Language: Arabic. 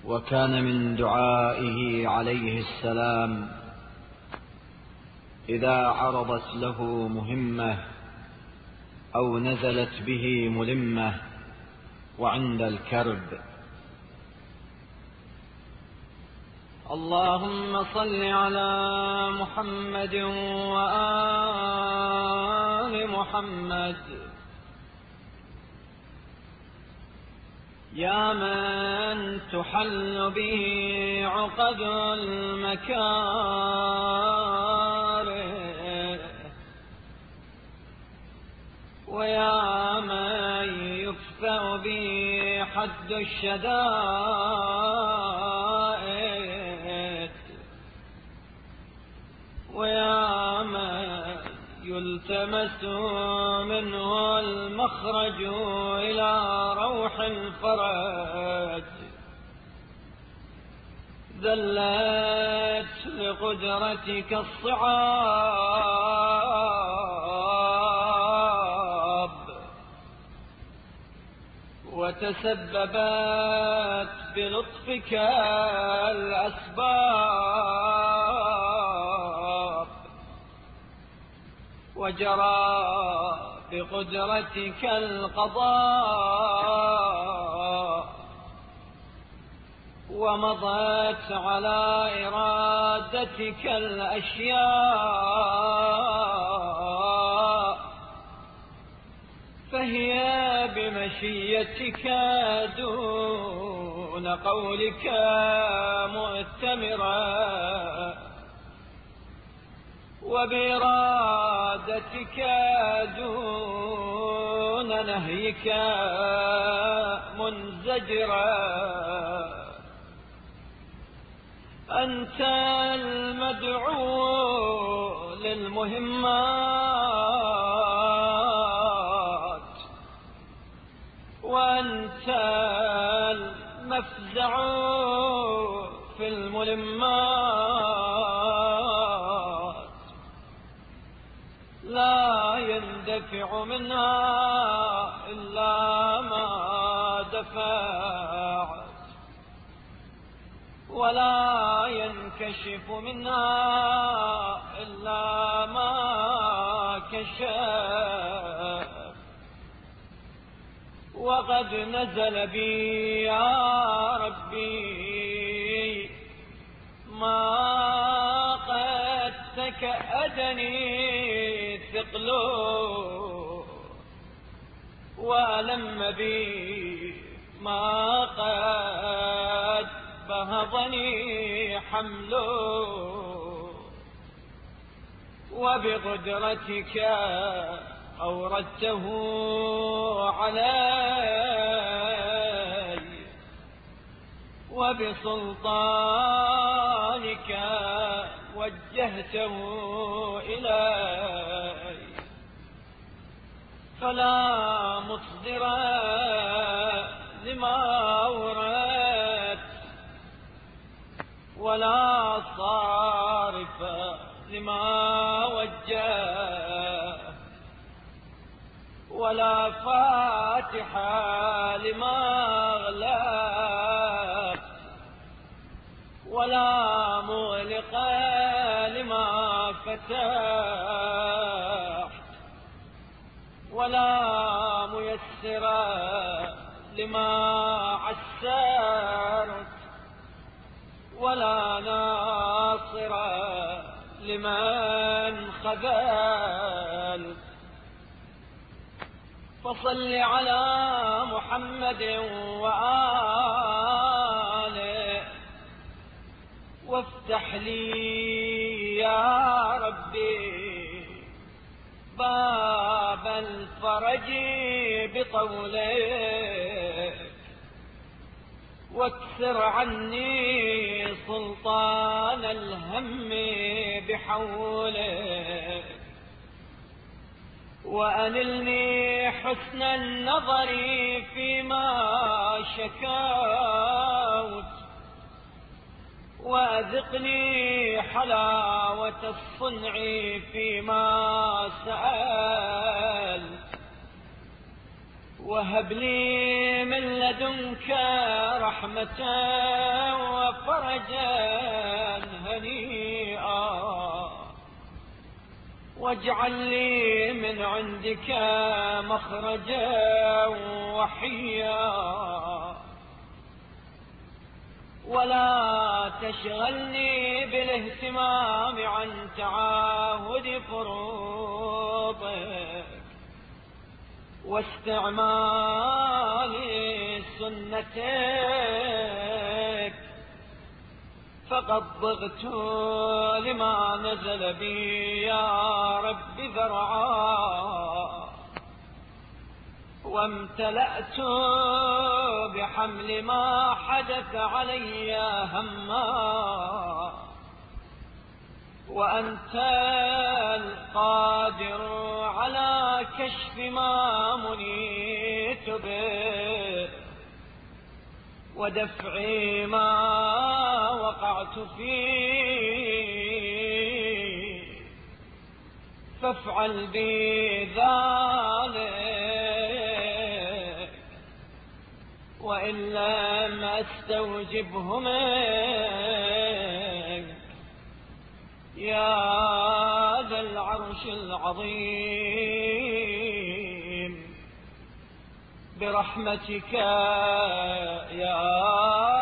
وكان من دعائه عليه السلام إذا عرضت له مهمة أو نزلت به ملمة وعند الكرب: اللهم صل على محمد وآل محمد يا من تحل به عقد المكاره، ويا من يكفأ به حد الشدائد، ويا من يلتمس منه المخرج إلى روح الفرج. ذلت لقدرتك الصعاب، وتسببت بلطفك الأسباب، وجرى بقدرتك القضاء، ومضت على إرادتك الأشياء، فهي بمشيتك دون قولك مؤتمرة، وبإرادتك دون نهيك منزجرة. أنت المدعو للمهمات، وأنت المفزع في الملمات، لا يندفع منها إلا ما دفعت، ولا ينكشف منها إلا ما كشف. وقد نزل بي يا ربي ما قد تكأدني ثقله، وألم بي ما قد بهضني حمله، وبقدرتك أوردته علي، وبسلطانك وجهته إلي، فلا مصدر لما أوردت، ولا صارف لما وجه، ولا فاتح لما أغلق، ولا مغلق لما فتحت، ولا ميسر لما عسرت، ولا ناصر لمن خذلت. فصل على محمد وآله، وافتح لي يا ربي باب الفرج بطولك، واكسر عني سلطان الهم بحولك، وأنلني حسن النظر فيما شكوت، وأذقني حلاوة الصنع فيما سألت، وهب لي من لدنك رحمة وفرجا هنيئا، واجعل لي من عندك مخرجا وحيا، ولا تشغلني بالاهتمام عن تعاهد فروضك واستعمال سنتك، فقد ضغت لما نزل بي يا رب ذرعا، وامتلأت بحمل ما حدث علي هما، وأنت القادر على كشف ما منيت به ودفع ما وقعت فيه، فافعل بي ذلك، وإن لم أستوجبه منك يا ذا العرش العظيم برحمتك يا